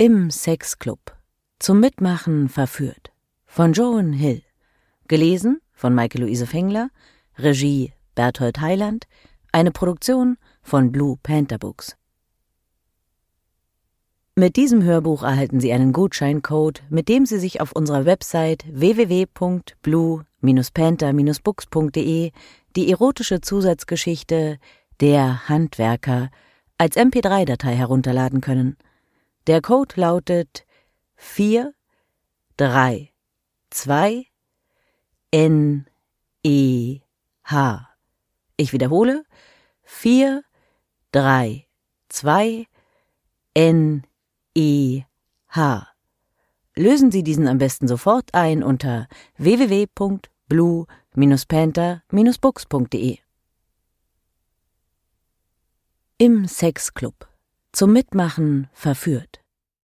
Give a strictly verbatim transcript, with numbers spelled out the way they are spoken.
Im Sexclub. Zum Mitmachen verführt. Von Joan Hill. Gelesen von Maike-Luise Fengler. Regie Berthold Heiland. Eine Produktion von Blue Panther Books. Mit diesem Hörbuch erhalten Sie einen Gutscheincode, mit dem Sie sich auf unserer Website w w w punkt blue panther books punkt de die erotische Zusatzgeschichte Der Handwerker als M P drei Datei herunterladen können. Der Code lautet vier drei zwei N E H. Ich wiederhole, vier drei zwei N E H. Lösen Sie diesen am besten sofort ein unter w w w punkt blue panther books punkt de. Im Sexclub. Zum Mitmachen verführt.